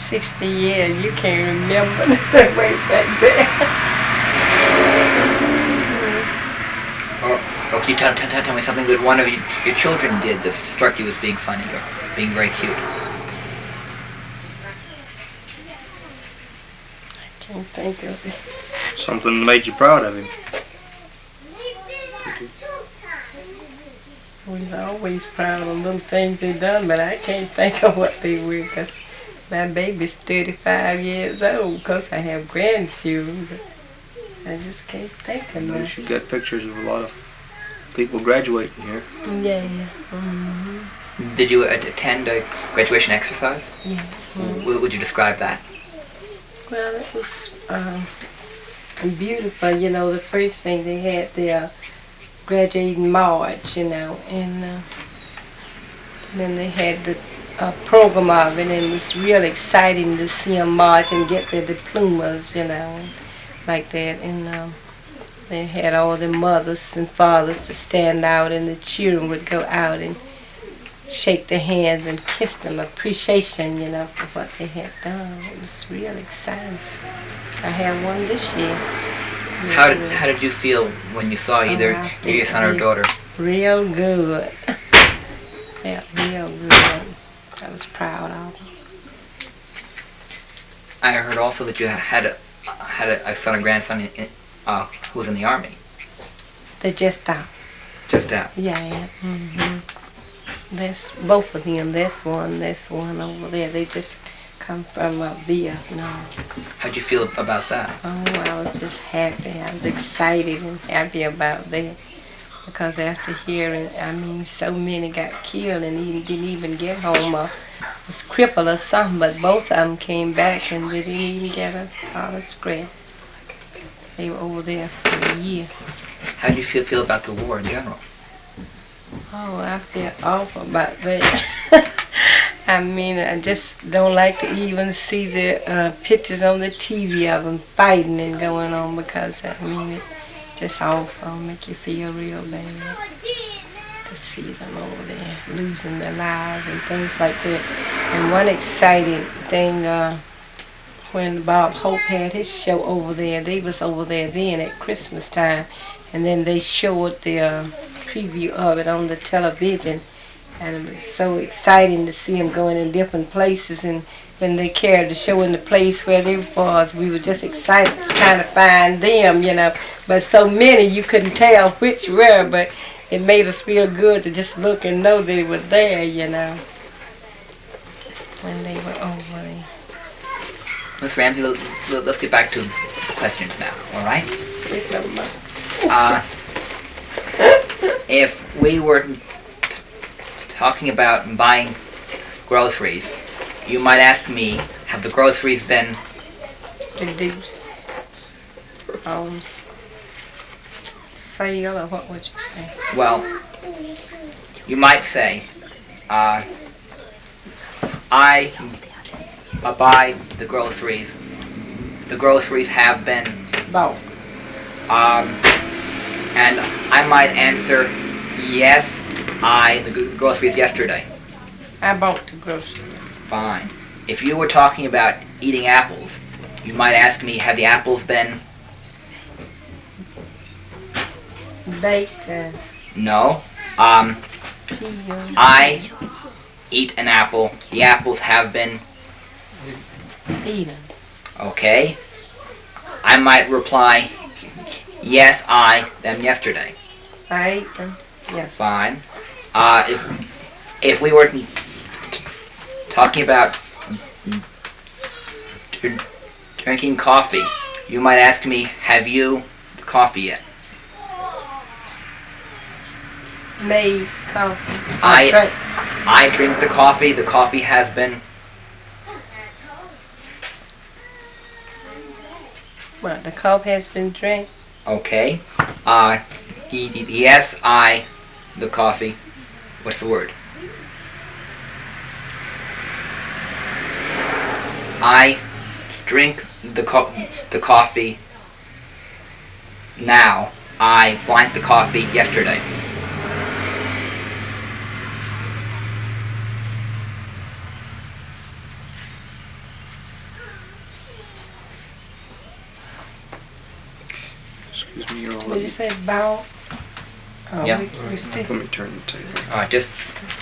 60 years, you can't remember way back there. Or can you tell me something that one of your children did that struck you as being funny or being very cute? I can't think of it. Something that made you proud of him. We're always proud of little things they done, but I can't think of what they were, because my baby's 35 years old, because I have grandchildren. I just can't think of You much. should get pictures of a lot of people graduating here. Yeah. Mm-hmm. Did you attend a graduation exercise? Yeah. Would you describe that? Well, it was beautiful. You know, the first thing they had their graduating march, you know, and then they had the program of it, and it was real exciting to see them march and get their diplomas, you know, like that. And they had all the mothers and fathers to stand out, and the children would go out and shake their hands and kiss them, appreciation, you know, for what they had done. It was real exciting. I had one this year. How did you feel when you saw either your son or daughter? Real good. Yeah, real good. I was proud of them. I heard also that you had a son or grandson who was in the army. They just out. Just out. Yeah. Mm-hmm. That's both of them. This one over there. They just come from Vietnam. How'd you feel about that? Oh, I was just happy. I was excited and happy about that. Because after hearing, so many got killed and didn't even get home or was crippled or something, but both of them came back and they didn't even get a scratch. They were over there for a year. How did you feel about the war in general? Oh, I feel awful about that. I just don't like to even see the pictures on the TV of them fighting and going on, because it just awful, make you feel real bad to see them over there losing their lives and things like that. And one exciting thing, when Bob Hope had his show over there, they was over there then at Christmas time, and then they showed the preview of it on the television, and it was so exciting to see them going in different places. And when they carried the show in the place where they was, we were just excited trying to find them, you know. But so many you couldn't tell which were, but it made us feel good to just look and know they were there, you know, when they were over there. Miss Ramsey, let's get back to the questions now, all right? It's so much. If we were talking about buying groceries, you might ask me, have the groceries been Reduced. Sale, or what would you say? Well, you might say, I buy the groceries. The groceries have been Bought. And I might answer, yes, the groceries yesterday. I bought the groceries. Fine. If you were talking about eating apples, you might ask me, have the apples been? Baked. No. Peeled. I eat an apple. The apples have been? Eaten. Okay. I might reply, yes, them yesterday. I ate them. Yes. Fine. If we were talking about drinking coffee, you might ask me, have you the coffee yet? Made coffee. I drink the coffee. The coffee has been? Well, the coffee has been drank. Okay. Yes, the coffee. What's the word? I drink the coffee now. I drank the coffee yesterday. Excuse me, you're all Did you say bow? Oh, Yeah. we still. Let me turn the table. All right, just